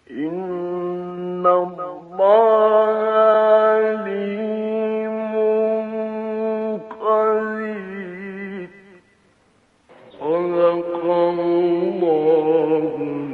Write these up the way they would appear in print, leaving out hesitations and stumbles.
إن الله عليم قدير. صدق الله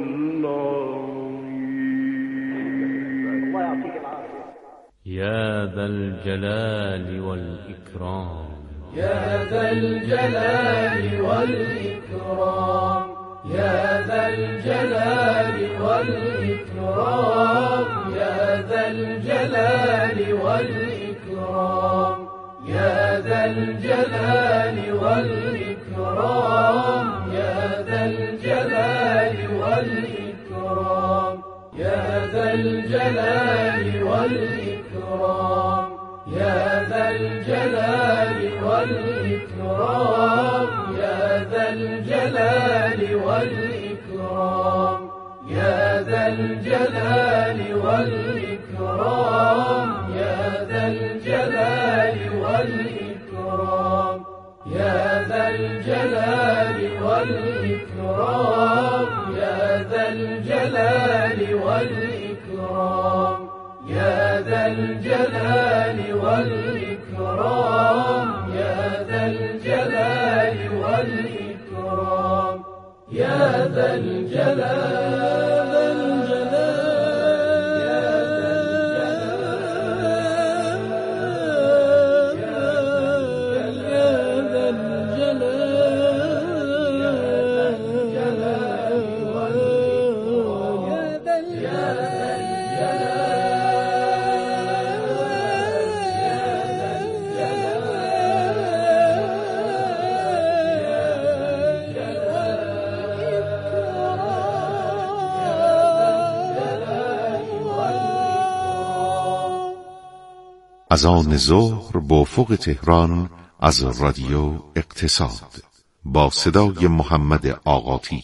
العظيم. يا ذا الجلال والإكرام، يا ذا الجلال والإكرام، يا ذا الجلال والإكرام، يا ذا الجلال والإكرام، يا ذا الجلال والإكرام، يا ذا الجلال والإكرام، يا ذا الجلال والإكرام، يا ذا الجلال والإكرام، يا ذا الجلال والإكرام، يا ذا الجلال والإكرام، يا ذا الجلال والإكرام، يا ذا الجلال والإكرام، يا ذا الجلال والإكرام، يا ذا الجلال والإكرام، يا ذا الجلال والإكرام، يا ذا الجلال از آن ظهر با افق تهران از رادیو اقتصاد با صدای محمد آقاتی.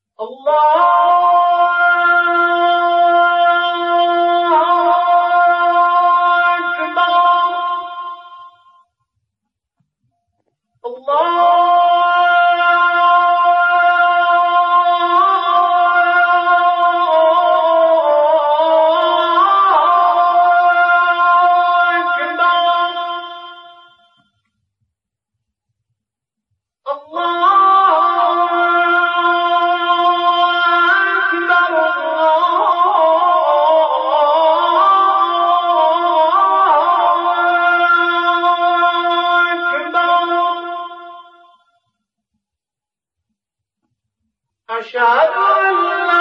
أشهد أن لا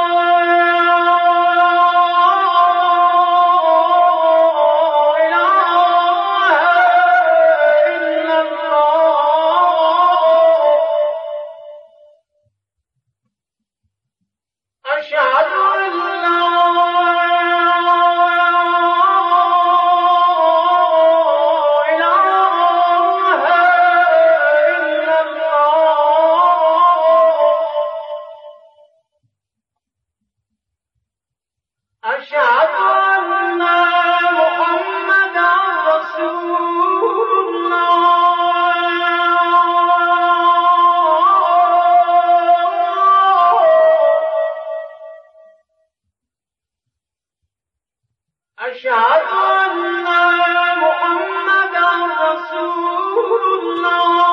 أشهد أن محمدا رسول الله. أشهد أن محمدا رسول الله.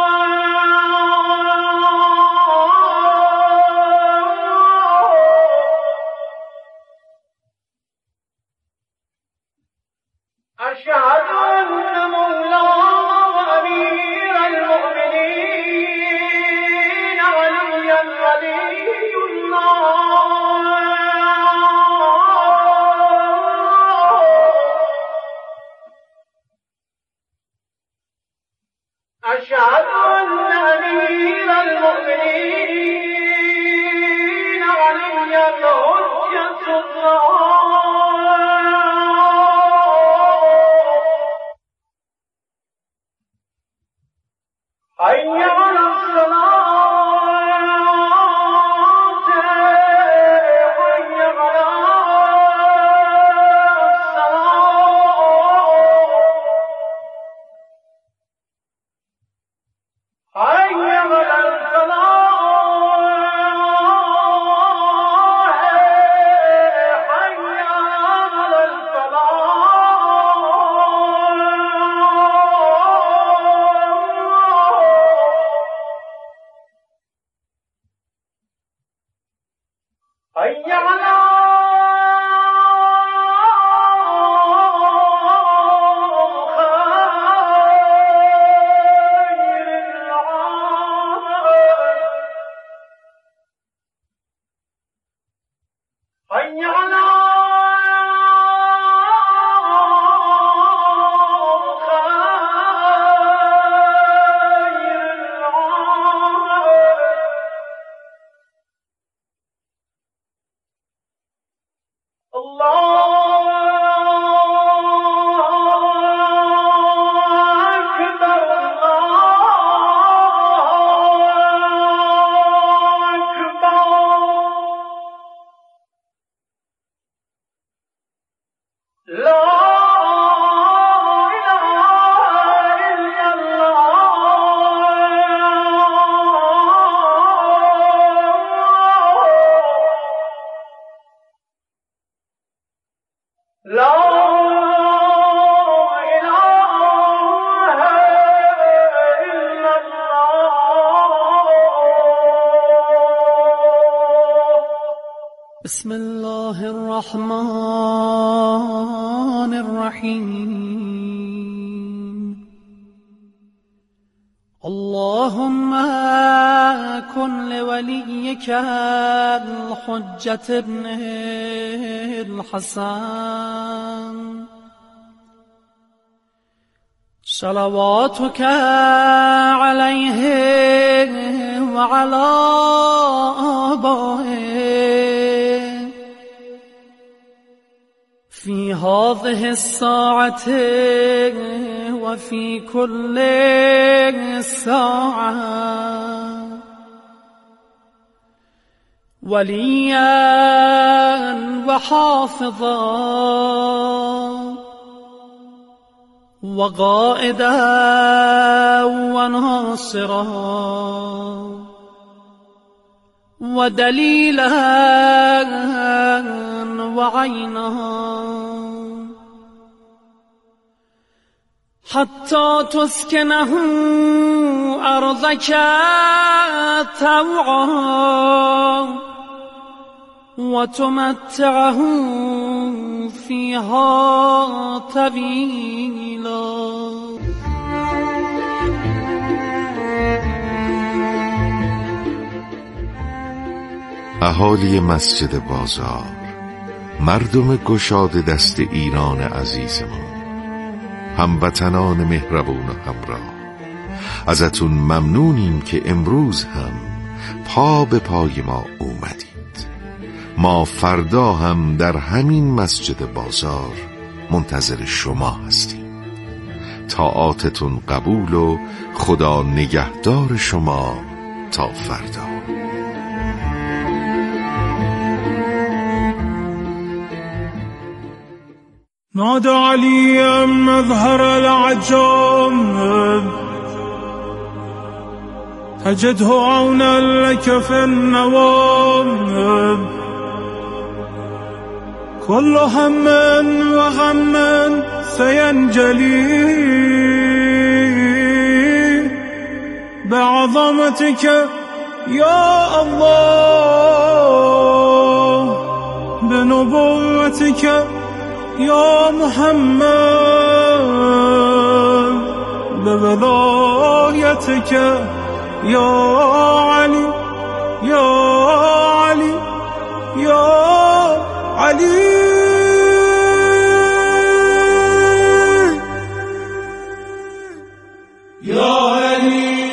أشهد أن مولانا وأمير المؤمنين علي الله. أشهد أن أمير المؤمنين علي الحجة الله. حي على الصلاة، حي على الصلاة، حي على الفلاح. حي على بسم الله الرحمن الرحيم اللهم كن لوليك الحجة ابن الحسن صلواتك عليه وعلى آبائه في هذه الساعة وفي كل ساعة وليا وحافظا وقائدا وناصرا ودليلا وعينا حتى تسكنه أرضك طوعا وتمتعه فيها طويلا. اهالی مسجد بازار، مردم گشاد دست ایران عزیزمان، هموطنان مهربون و همراه، ازتون ممنونیم که امروز هم پا به پای ما اومدید. ما فردا هم در همین مسجد بازار منتظر شما هستیم. طاعاتتون قبول و خدا نگهدار شما تا فردا. نادى عليا مظهر العجام تجده عونا لك في النوام كل هم وغم سينجلي بعظمتك يا الله بنبوتك يا محمد بولايتك يا علي يا علي يا علي يا علي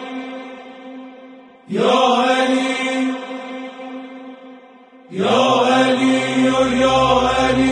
يا علي يا علي يا علي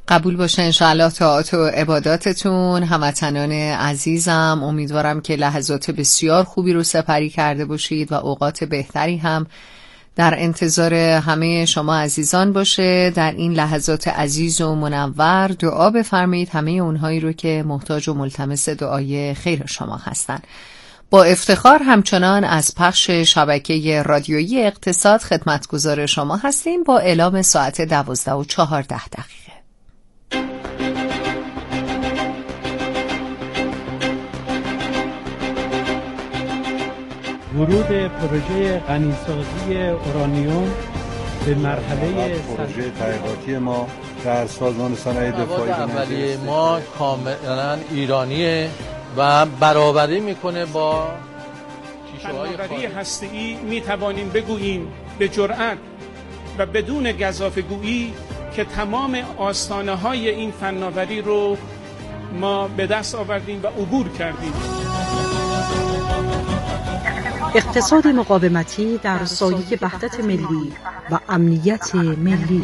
قبول باشه انشاءالله طاعات و عباداتتون. هموطنان عزیزم، امیدوارم که لحظات بسیار خوبی رو سپری کرده باشید و اوقات بهتری هم در انتظار همه شما عزیزان باشه. در این لحظات عزیز و منور دعا بفرمایید همه اونهایی رو که محتاج و ملتمس دعای خیر شما هستن. با افتخار همچنان از پخش شبکه رادیویی اقتصاد خدمتگزار شما هستیم با اعلام ساعت 12:14. ورود پروژه غنیسازی اورانیوم به مرحله پروژه تحقیقاتی ما در سازمان صنایع دفاعی اولیه ما کاملا ایرانیه و برابری میکنه با شیشه‌های فناوری هسته‌ای. می توانیم بگوییم به جرأت و بدون گزافه‌گویی که تمام آستانه‌های این فناوری رو ما به دست آوردیم و عبور کردیم. اقتصاد مقاومتی در سایه وحدت ملی و امنیت ملی.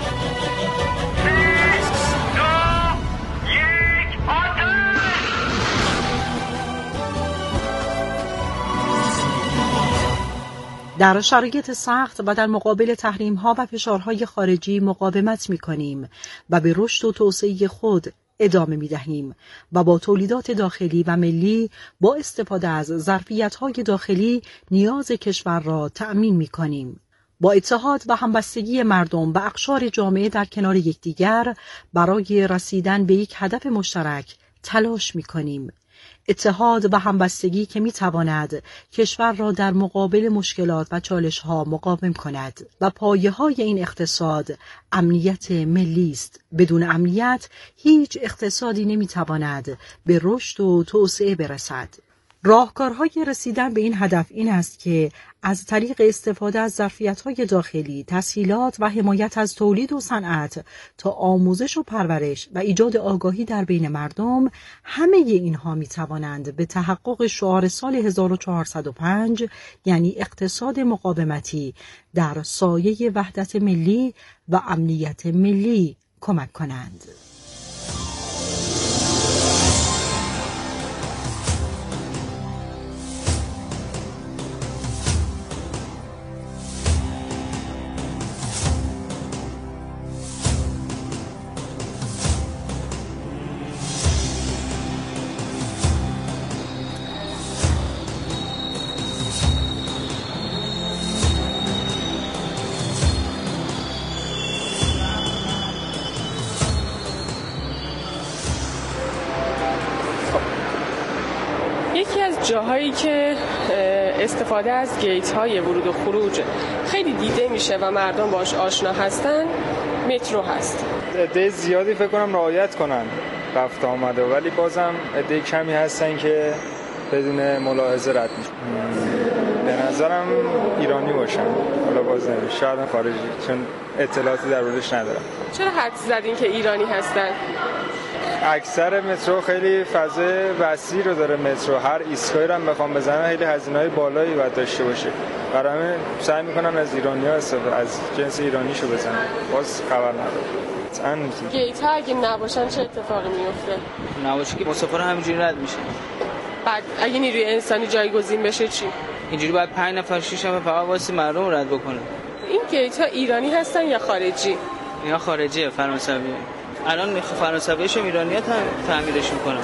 در شرایط سخت و در مقابل تحریم‌ها و فشارهای خارجی مقاومت می‌کنیم و به رشد و توسعه خود ادامه می‌دهیم و با تولیدات داخلی و ملی با استفاده از ظرفیت‌های داخلی نیاز کشور را تأمین می‌کنیم. با اتحاد و همبستگی مردم و اقشار جامعه در کنار یکدیگر برای رسیدن به یک هدف مشترک تلاش می‌کنیم. اتحاد و همبستگی که می‌تواند کشور را در مقابل مشکلات و چالش‌ها مقاوم کند و پایه‌های این اقتصاد امنیت ملی است. بدون امنیت هیچ اقتصادی نمی‌تواند به رشد و توسعه برسد. راهکارهای رسیدن به این هدف این است که از طریق استفاده از ظرفیت‌های داخلی، تسهیلات و حمایت از تولید و صنعت تا آموزش و پرورش و ایجاد آگاهی در بین مردم، همه اینها می‌توانند به تحقق شعار سال 1405 یعنی اقتصاد مقاومتی در سایه وحدت ملی و امنیت ملی کمک کنند. یکی از جاهایی که استفاده از گیت های ورود و خروج خیلی دیده میشه و مردم باش آشنا هستن مترو هست. عده زیادی فکر کنم رعایت کنن رفت آمده، ولی بازم عده کمی هستن که بدون ملاحظه رد میشن. به نظرم ایرانی باشن، حالا باز نمیشه، شاید خارجی، چون اطلاعاتی در موردش ندارم. چرا حدس زدین که ایرانی هستن؟ اکثر مترو خیلی فضای وسیع رو داره. مترو هر ایستگاهی رو هم بخوام بزنن خیلی هزینه‌های بالایی باید داشته باشه. برای همین سعی می‌کنن از ایرانی‌ها استفاده از جنس ایرانیشو بزنن. باز خبر نداره. گیت ها اگه نباشن چه اتفاقی میفته؟ نباشه که مسافر همینجوری رد میشه. بعد اگه نیروی انسانی جایگزین بشه چی؟ اینجوری باید 5 نفر 6 نفر فقط واسه مردم رد بکنه. این گیت ها ایرانی هستن یا خارجی؟ اینا خارجیه، فرانسویه. الان فرانسویشو ایرانی‌ها تعمیرش میکنن.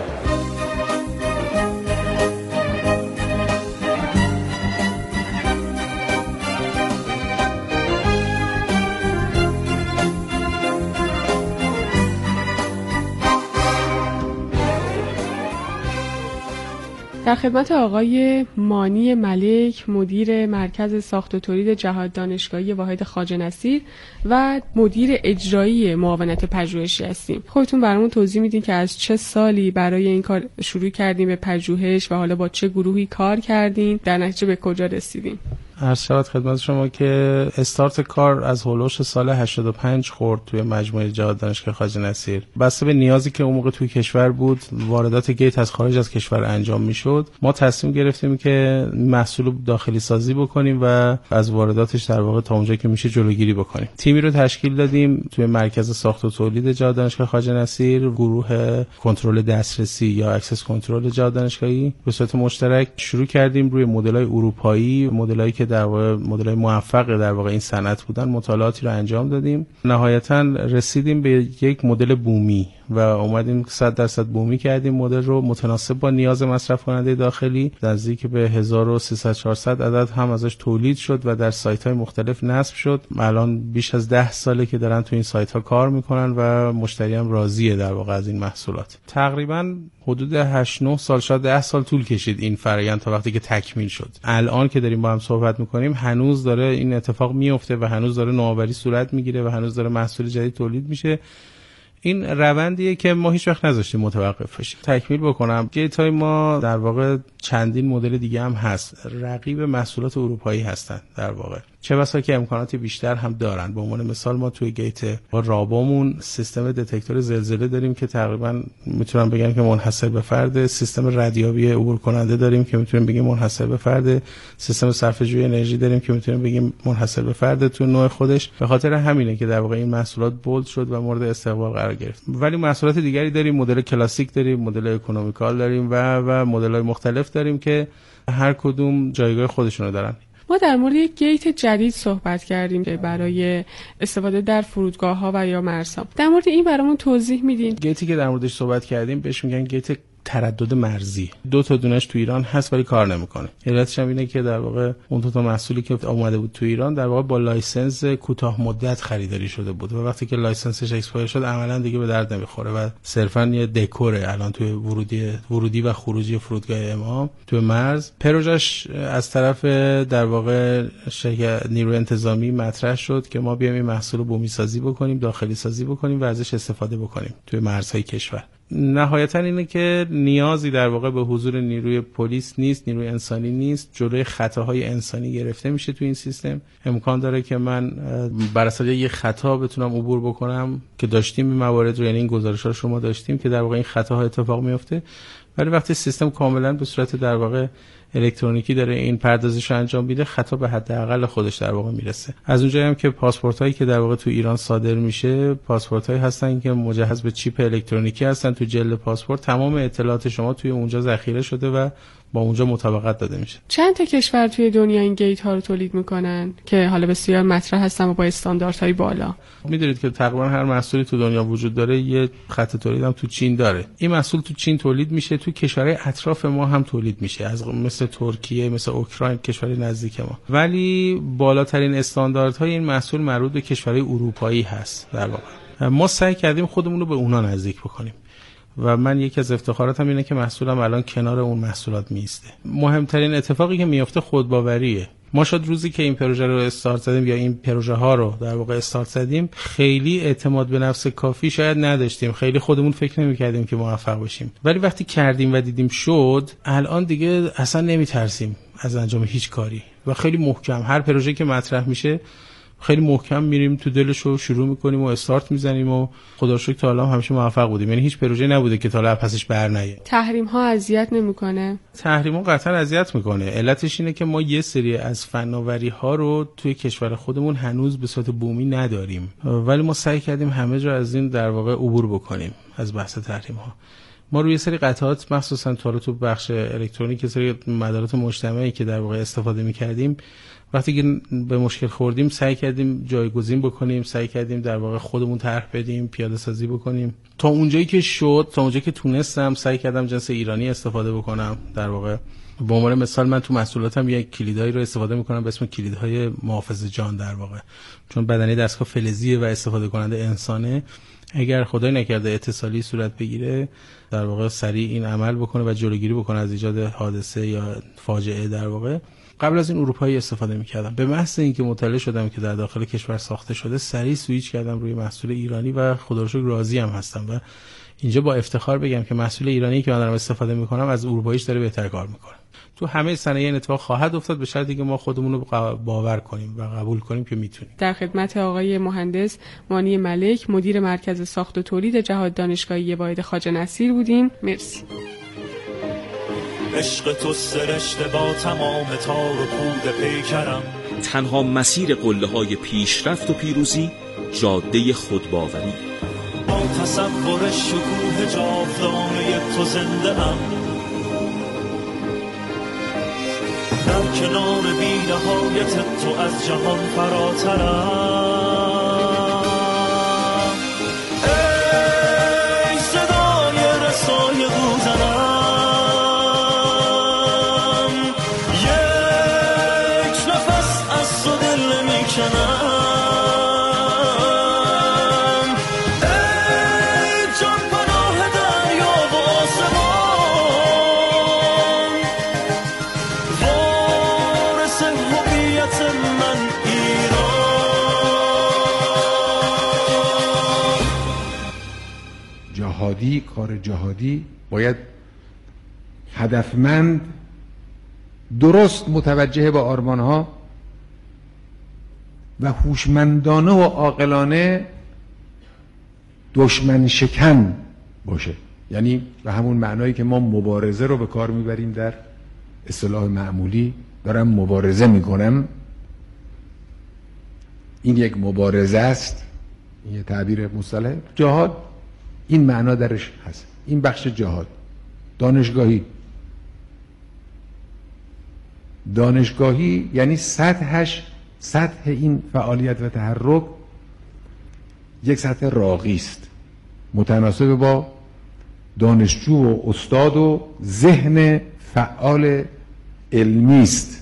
در خدمت آقای مانی ملک، مدیر مرکز ساخت و تولید جهاد دانشگاهی واحد خواجه نصیر و مدیر اجرایی معاونت پژوهشی هستیم. خودتون برامون توضیح میدین که از چه سالی برای این کار شروع کردیم به پژوهش و حالا با چه گروهی کار کردین، در نتیجه به کجا رسیدین؟ عرض شود خدمت شما که استارت کار از هولوش سال 85 خورد توی مجموعه جهاد دانشگاه خواجه نصیر. بسته به نیازی که اون موقع توی کشور بود، واردات گیت از خارج از کشور انجام میشد. ما تصمیم گرفتیم که محصول داخلی سازی بکنیم و از وارداتش در واقع تا اونجایی که میشه جلوگیری بکنیم. تیمی رو تشکیل دادیم توی مرکز ساخت و تولید جهاد دانشگاه خواجه نصیر، گروه کنترل دسترسی یا اکسس کنترل جهاد دانشگاهی. به صورت مشترک شروع کردیم روی مدل‌های اروپایی، مدل‌هایی که در واقع مدل‌های موفق در واقع این صنعت بودن، مطالعاتی رو انجام دادیم. نهایتاً رسیدیم به یک مدل بومی و اومدیم 100% بومی کردیم مدل رو متناسب با نیاز مصرف کننده داخلی. نزدیک به 1300-400 عدد هم ازش تولید شد و در سایت‌های مختلف نصب شد. الان بیش از 10 ساله که دارن تو این سایت‌ها کار میکنن و مشتری هم راضیه در واقع از این محصولات. تقریباً حدود 8-9 سال شاید 10 سال طول کشید این فرآیند تا وقتی که تکمیل شد. الان که داریم با هم صحبت میکنیم هنوز داره این اتفاق میفته و هنوز داره نوآوری صورت میگیره و هنوز داره محصول جدید تولید میشه. این روندیه که ما هیچ وقت نذاشتیم متوقف بشه. تکمیل بکنم، گیت‌های ما در واقع چندین مدل دیگه هم هست، رقیب محصولات اروپایی هستن در واقع، چه بسا که امکانات بیشتر هم دارن. به عنوان مثال ما توی گیت رابامون سیستم دتکتور زلزله داریم که تقریبا میتونم بگم که منحصر به فرد، سیستم ردیابی عبور کننده داریم که میتونیم بگیم منحصر به فرد، سیستم صرفه‌جویی انرژی داریم که میتونیم بگیم منحصر به فرد تو نوع خودش. به خاطر همینه که در واقع این محصولات بولد شد و مورد استقبال قرار گرفت. ولی محصولات دیگری داریم، مدل کلاسیک داریم، مدل اکونومیکال داریم و مدل‌های مختلف داریم که هر کدوم جایگاه خودشونو دارن. ما در مورد یک گیت جدید صحبت کردیم که برای استفاده در فرودگاه‌ها و یا مرزها. در مورد این برامون توضیح میدین؟ گیتی که در موردش صحبت کردیم بهش میگن گیت تردد مرزی. 2 تا دونش تو ایران هست ولی کار نمیکنه. علتش هم اینه که در واقع اون 2 تا محصولی که اومده بود تو ایران در واقع با لایسنس کوتاه مدت خریداری شده بود و وقتی که لایسنسش اکسپایر شد عملاً دیگه به درد نمیخوره و صرفاً یه دکوره. الان توی ورودی و خروجی فرودگاه امام تو مرز پروژش از طرف در واقع شرکت نیروی انتظامی مطرح شد که ما بیایم این محصول رو بومی سازی بکنیم، داخلی سازی بکنیم و ازش استفاده بکنیم توی مرزهای کشور. نهایتا اینه که نیازی در واقع به حضور نیروی پلیس نیست، نیروی انسانی نیست، جلوی خطاهای انسانی گرفته میشه تو این سیستم. امکان داره که من بر اساس یه خطا بتونم عبور بکنم که داشتیم این موارد رو، یعنی این گزارش‌ها رو شما داشتیم که در واقع این خطاها اتفاق میفته. ولی وقتی سیستم کاملا به صورت در واقع الکترونیکی داره این پردازش رو انجام میده، خطا به حداقل خودش در واقع میرسه. از اونجایی هم که پاسپورتایی که در واقع تو ایران صادر میشه پاسپورتایی هستن که مجهز به چیپ الکترونیکی هستن. تو جلد پاسپورت تمام اطلاعات شما توی اونجا ذخیره شده و با اونجا مطابقت داده میشه. چند تا کشور توی دنیا این گیت ها رو تولید میکنن که حالا بسیار مطرح هستن و با استانداردهای بالا؟ میدونید که تقریبا هر محصولی تو دنیا وجود داره یه خط تولید هم تو چین داره. این محصول تو چین تولید میشه، تو کشورهای اطراف ما هم تولید میشه، از مثل ترکیه، مثل اوکراین، کشورهای نزدیک ما. ولی بالاترین استانداردهای این محصول مربوط به کشورهای اروپایی هست. در واقع ما سعی کردیم خودمون رو به اونها نزدیک بکنیم و من یکی از افتخاراتم اینه که محصولم الان کنار اون محصولات میسته. مهمترین اتفاقی که میفته خودباوریه. ما شاید روزی که این پروژه رو استارت زدیم یا این پروژه ها رو در واقع استارت زدیم خیلی اعتماد به نفس کافی شاید نداشتیم، خیلی خودمون فکر نمی‌کردیم که موفق بشیم. ولی وقتی کردیم و دیدیم شد، الان دیگه اصلا نمیترسیم از انجام هیچ کاری و خیلی محکم هر پروژه‌ای که مطرح میشه خیلی محکم میریم تو دلش رو شروع میکنیم و استارت میزنیم و خدا رو شکر تا الان همیشه موفق بودیم. یعنی هیچ پروژه نبوده که تا الان پسش برنیه. تحریم ها اذیت نمیکنه؟ تحریم ها قطعا اذیت میکنه. علتش اینه که ما یه سری از فناوری ها رو توی کشور خودمون هنوز به صورت بومی نداریم، ولی ما سعی کردیم همه جا از این در واقع عبور بکنیم از بحث تحریم ها. ما روی سری قطعات مخصوصا تو بخش الکترونیک سری مدارات مجتمعی که در واقع استفاده می‌کردیم، وقتی که به مشکل خوردیم سعی کردیم جایگزین بکنیم، سعی کردیم در واقع خودمون طرح بدیم، پیاده سازی بکنیم. تا اونجایی که شد، تا اونجایی که تونستم سعی کردم جنس ایرانی استفاده بکنم. در واقع به عنوان مثال من تو محصولاتم یک کلیدایی رو استفاده می‌کنم به اسم کلیدهای محافظ جان در واقع، چون بدنه دستگاه فلزیه و استفاده کننده انسانه. اگر خدای نکرده اتصالی صورت بگیره در واقع سریع این عمل بکنه و جلوگیری بکنه از ایجاد حادثه یا فاجعه. در واقع قبل از این اروپایی استفاده می‌کردم. به محض اینکه مطلع شدم که در داخل کشور ساخته شده، سریع سویچ کردم روی محصول ایرانی و خدا رو شکر راضی هم هستم و اینجا با افتخار بگم که محصول ایرانی که من دارم استفاده میکنم از اروپاییش داره بهتر کار میکنه. تو همه صنایع این اتفاق خواهد افتاد به شرطی که ما خودمون رو باور کنیم و قبول کنیم که میتونیم. در خدمت آقای مهندس مانی ملک، مدیر مرکز ساخت و تولید جهاد دانشگاهی واحد خواجه نصیر بودین. مرسی. عشق تو سرشته با تمام تار و پود پیکرم. تنها مسیر قله‌های پیشرفت و پیروزی جاده خودباوری. با تصور شکوه جاودانه تو زنده ام، در کنار بی‌نهایت تو از جهان فراترم. ای صدای رسای دوزنم، یک نفس از تو دل میکنم. کار جهادی باید هدفمند، درست متوجه با آرمانها و هوشمندانه و عاقلانه دشمن شکن باشه. یعنی به همون معنایی که ما مبارزه رو به کار میبریم در اصطلاح معمولی، دارم مبارزه میکنم، این یک مبارزه است، این یه تعبیر مصطلح. جهاد این معنا درش هست، این بخش جهاد. دانشگاهی یعنی سطح این فعالیت و تحرک یک سطح راقی است، متناسب با دانشجو و استاد و ذهن فعال علمی است.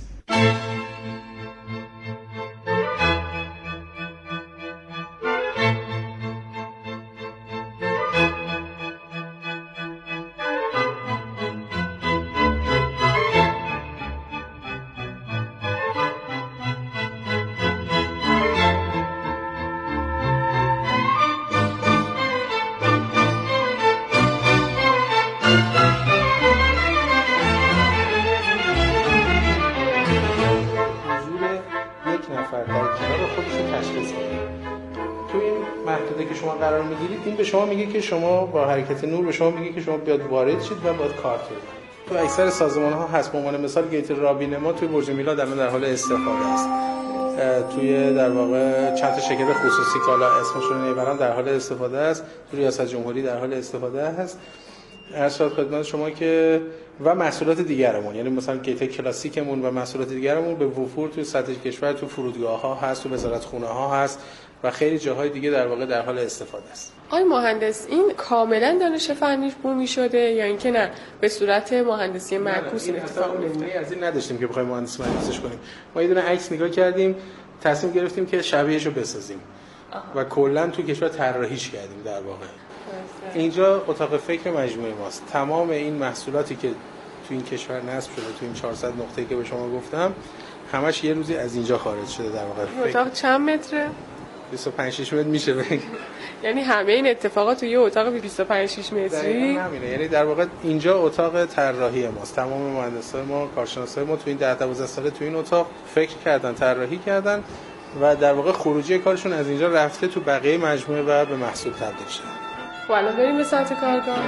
به شما میگه که شما با حرکت نور به شما میگه که شما بیاد وارد شید و باید کارت بزنید. تو اکثر سازمان ها هست. به عنوان مثال گیت رابین ما توی برج میلاد الان در حال استفاده است. توی در واقع چند تا شرکت خصوصی که حالا اسمشون رو نمیبرم در حال استفاده است. توی ریاست جمهوری در حال استفاده است. ارشاد خدمت شما که و محصولات دیگرمون، یعنی مثلا گیت کلاسیکمون و محصولات دیگرمون به وفور توی سطح کشور، تو فرودگاه ها هست، تو وزارتخونه ها هست و خیلی جاهای دیگه در واقع در حال استفاده است. آقای مهندس، این کاملا دانش فنیش بومی شده یا اینکه نه به صورت مهندسی معکوس این اتفاق میفته؟ از این نداشتیم که بخوایم مهندسی معکوسش کنیم. ما یه دونه عکس نگاه کردیم، تصمیم گرفتیم که شبیهشو بسازیم و کلا تو کشور طراحیش کردیم. در واقع اینجا اتاق فکر مجموعه ماست. تمام این محصولاتی که تو این کشور نصب شده، تو این 400 نقطه‌ای که به شما گفتم، همش یه روزی از اینجا خارج شده. در واقع اتاق چند متره؟ 25-6 متر میشه بگیم. یعنی همه این اتفاقات تو یه اتاق 25-6 متری؟ همینه. یعنی در واقع اینجا اتاق طراحی ماست. تمام مهندسای ما، کارشناسای ما تو این 10-12 ساله تو این اتاق فکر کردن، طراحی کردن و در واقع خروجی کارشون از اینجا رفته تو بقیه مجموعه و به محصول تبدیل شده. خب الان بریم به سطح کارگاه.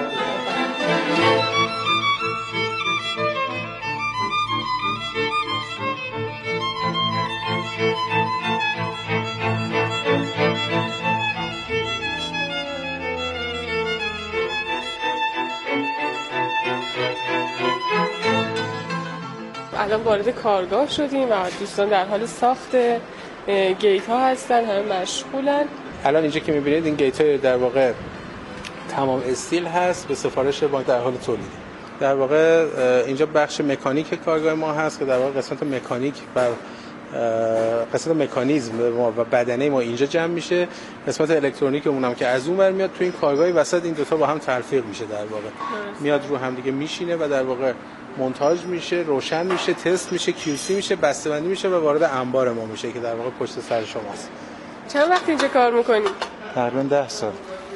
الان وارد کارگاه شدیم و دوستان در حال ساخت گیت ها هستن، همه مشغولن. الان اینجا که میبینید این گیت های در واقع تمام استیل هست، به سفارش بانک در حال تولید. در واقع اینجا بخش مکانیک کارگاه ما هست که در واقع قسمت مکانیک بر قسمت مکانیزم ما و بدنه ما اینجا جمع میشه. قسمت الکترونیکمون هم که از اون ور میاد تو این کارگاه وسط، این دوتا با هم تلفیق میشه، در واقع میاد رو هم دیگه میشینه و در واقع مونتاژ میشه، روشن میشه، تست میشه، QC میشه، بسته‌بندی میشه و وارد انبار ما میشه که در واقع پشت سر شماست. چند وقت اینجا کار میکنی؟ تقریبا 10 سال.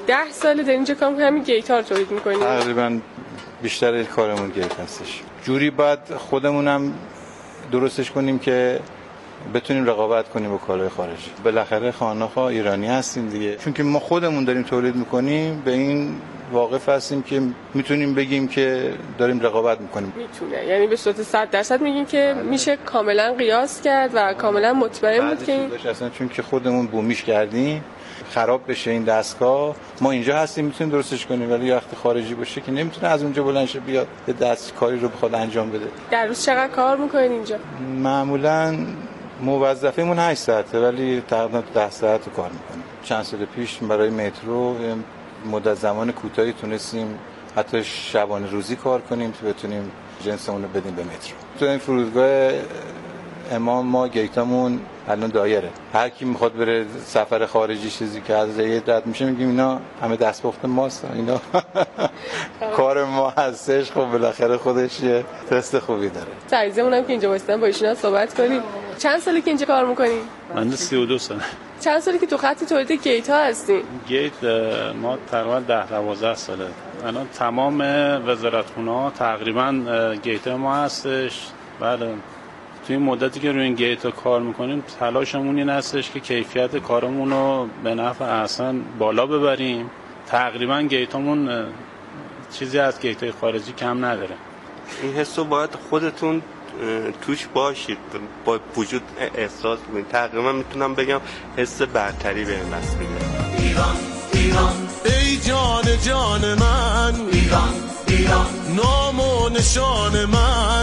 10 ساله در اینجا کار می‌کنی، همین گیت‌ها رو تولید می‌کنی؟ تقریبا بیشتر کارمون گیت هستش. جوری باید خودمونم درستش کنیم که بتونیم رقابت کنیم با کالای خارجی. بالاخره خانه‌ها ایرانی هستیم دیگه، چون که ما خودمون داریم تولید می‌کنیم به این واقف هستیم که میتونیم بگیم که داریم رقابت میکنیم. میتونه، یعنی به صورت 100% میگین که میشه کاملا قیاس کرد و کاملا مطمئن بود که این اصلا چون که خودمون بومیش کردیم خراب بشه این دستگاه، ما اینجا هستیم میتونیم درستش کنیم، ولی وقتی خارجی باشه که نمیتونه از اونجا بلند شه بیاد یه دست کاری رو بخواد انجام بده. در روز چقدر کار میکنین اینجا؟ معمولا موظفیمون 8 ساعته ولی تقریبا 10 ساعت کار میکنیم. چند سال پیش برای مترو مدت زمان کوتاهی تونستیم حتی شبانه روزی کار کنیم تا بتونیم جنسمون رو بدیم به مترو. تو این فرودگاه امام ما گیتامون الان دایره، هر کی میخواد بره سفر خارجی چیزی که از رید رد میشه میگیم اینا همه دستپخت ماست، اینا کار ما هستش. خب بالاخره خودش یه تست خوبی داره. تعریضمون هم که اینجا واسطن با ایشون صحبت کنیم. چند سالی که اینجا کار میکنین؟ من 32 ساله. چند سالی که تو خط تولید گیت ها هستین؟ گیت ما تقریبا 10-12 ساله. الان تمام وزارتخونه‌ها تقریبا گیت ما هستش. بله. توی این مدتی که روی این گیت ها کار میکنیم تلاشمون این هستش که کیفیت کارمون رو به نفع احسن بالا ببریم. تقریبا گیتامون چیزی از گیت های خارجی کم نداره. این حسو باید خودتون توش باشید، با وجود احساس کنید. تقریبا میتونم بگم حس برتری به دست میده. ایران ایران ای جان جان من، ایران ایران نام و نشان من.